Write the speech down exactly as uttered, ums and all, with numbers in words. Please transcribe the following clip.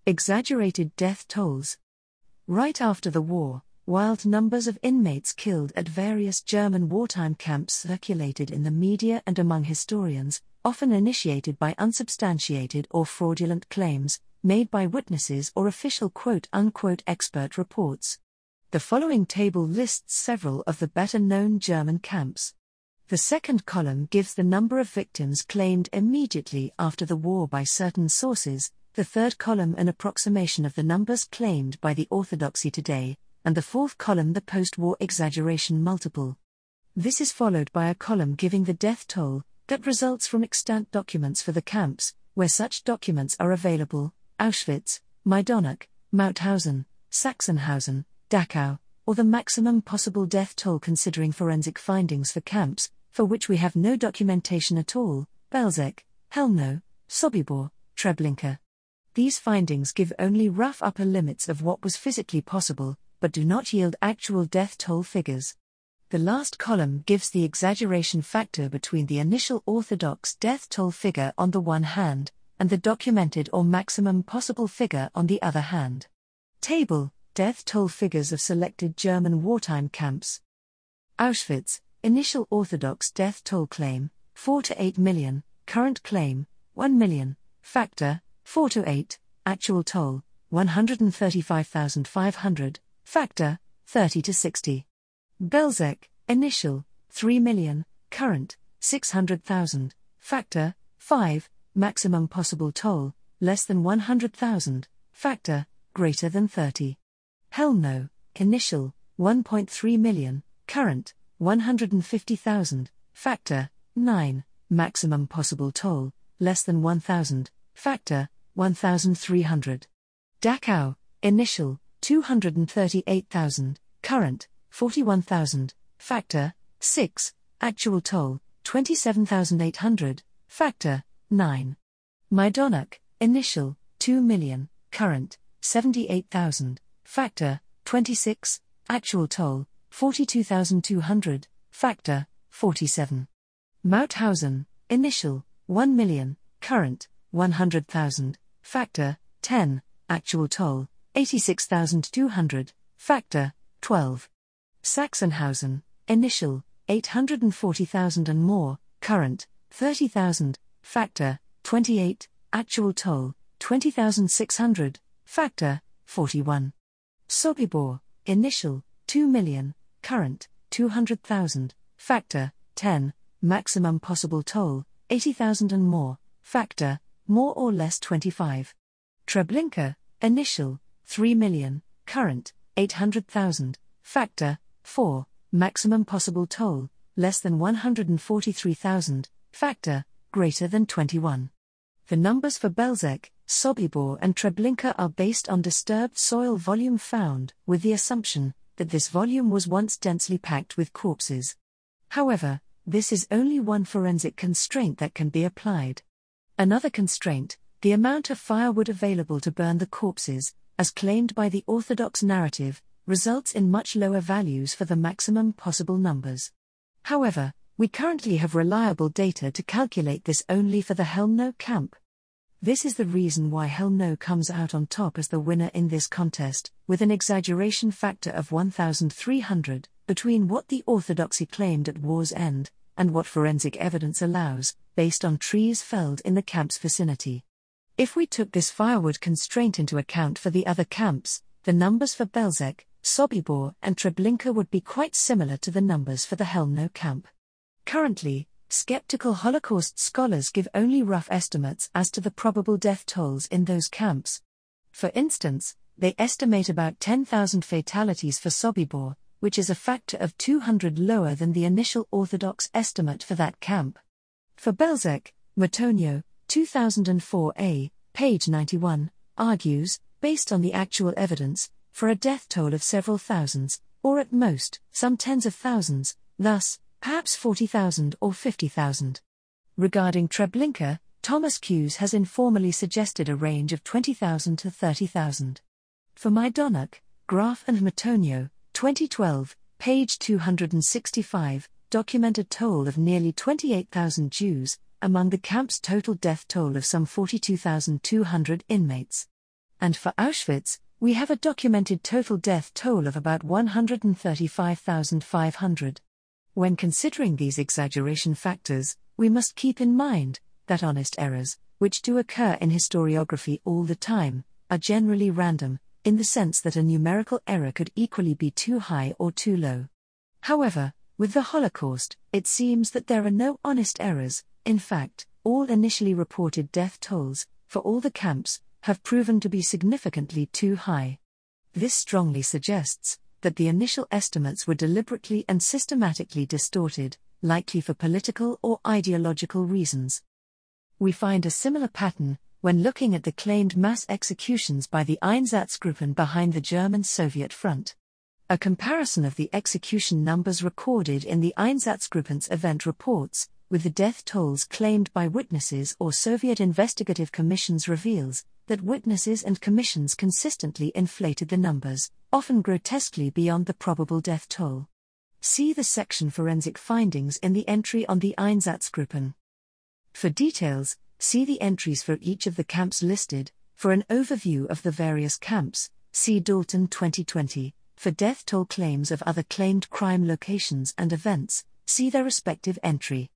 Exaggerated death tolls. Right after the war, wild numbers of inmates killed at various German wartime camps circulated in the media and among historians, often initiated by unsubstantiated or fraudulent claims, made by witnesses or official quote-unquote expert reports. The following table lists several of the better-known German camps. The second column gives the number of victims claimed immediately after the war by certain sources, the third column an approximation of the numbers claimed by the orthodoxy today, and the fourth column the post-war exaggeration multiple. This is followed by a column giving the death toll that results from extant documents for the camps, where such documents are available: Auschwitz, Majdanek, Mauthausen, Sachsenhausen, Dachau, or the maximum possible death toll considering forensic findings for camps, for which we have no documentation at all: Belzec, Helmno, Sobibor, Treblinka. These findings give only rough upper limits of what was physically possible, but do not yield actual death toll figures. The last column gives the exaggeration factor between the initial orthodox death toll figure on the one hand, and the documented or maximum possible figure on the other hand. Table: Death toll figures of selected German wartime camps. Auschwitz, initial orthodox death toll claim, four to eight million, current claim, one million, factor, four to eight, actual toll, one hundred thirty-five thousand five hundred, factor, thirty to sixty. Belzec, initial, three million, current, six hundred thousand, factor, five, maximum possible toll, less than one hundred thousand, factor, greater than thirty. Helmno, initial, one point three million, current, one hundred fifty thousand, factor, nine, maximum possible toll, less than one thousand, factor, one thousand three hundred. Dachau, initial, two hundred thirty-eight thousand, current, forty-one thousand, factor, six, actual toll, twenty-seven thousand eight hundred, factor, nine. Majdanek, initial, two million, current, seventy-eight thousand, factor, twenty-six, actual toll, forty-two thousand two hundred, factor, forty-seven. Mauthausen, initial, one million, current, one hundred thousand, factor, ten, actual toll, eighty-six thousand two hundred, factor, twelve. Sachsenhausen, initial, eight hundred forty thousand and more, current, thirty thousand, factor, twenty-eight, actual toll, twenty thousand six hundred, factor, forty-one. Sobibor, initial, two million, current, two hundred thousand, factor, ten, maximum possible toll, eighty thousand and more, factor, more or less twenty-five. Treblinka, initial, three million, current, eight hundred thousand, factor, four, maximum possible toll, less than one hundred forty-three thousand, factor, greater than twenty-one. The numbers for Belzec, Sobibor and Treblinka are based on disturbed soil volume found, with the assumption that this volume was once densely packed with corpses. However, this is only one forensic constraint that can be applied. Another constraint, the amount of firewood available to burn the corpses, as claimed by the orthodox narrative, results in much lower values for the maximum possible numbers. However, we currently have reliable data to calculate this only for the Helmno camp. This is the reason why Helmno comes out on top as the winner in this contest, with an exaggeration factor of one thousand three hundred, between what the orthodoxy claimed at war's end, and what forensic evidence allows, based on trees felled in the camp's vicinity. If we took this firewood constraint into account for the other camps, the numbers for Belzec, Sobibor and Treblinka would be quite similar to the numbers for the Helmno camp. Currently, skeptical Holocaust scholars give only rough estimates as to the probable death tolls in those camps. For instance, they estimate about ten thousand fatalities for Sobibor, which is a factor of two hundred lower than the initial Orthodox estimate for that camp. For Belzec, Matonio, two thousand four a, page ninety-one, argues, based on the actual evidence, for a death toll of several thousands, or at most, some tens of thousands, thus, perhaps forty thousand or fifty thousand. Regarding Treblinka, Thomas Hughes has informally suggested a range of twenty thousand to thirty thousand. For Majdanek, Graf and Matonio, twenty twelve, page two hundred sixty-five, document a toll of nearly twenty-eight thousand Jews, among the camp's total death toll of some forty-two thousand two hundred inmates. And for Auschwitz, we have a documented total death toll of about one hundred thirty-five thousand five hundred. When considering these exaggeration factors, we must keep in mind that honest errors, which do occur in historiography all the time, are generally random, in the sense that a numerical error could equally be too high or too low. However, with the Holocaust, it seems that there are no honest errors. In fact, all initially reported death tolls, for all the camps, have proven to be significantly too high. This strongly suggests that the initial estimates were deliberately and systematically distorted, likely for political or ideological reasons. We find a similar pattern when looking at the claimed mass executions by the Einsatzgruppen behind the German-Soviet front. A comparison of the execution numbers recorded in the Einsatzgruppen's event reports with the death tolls claimed by witnesses or Soviet investigative commissions reveals that witnesses and commissions consistently inflated the numbers, often grotesquely beyond the probable death toll. See the section Forensic Findings in the entry on the Einsatzgruppen. For details, see the entries for each of the camps listed. For an overview of the various camps, see Dalton twenty twenty. For death toll claims of other claimed crime locations and events, see their respective entry.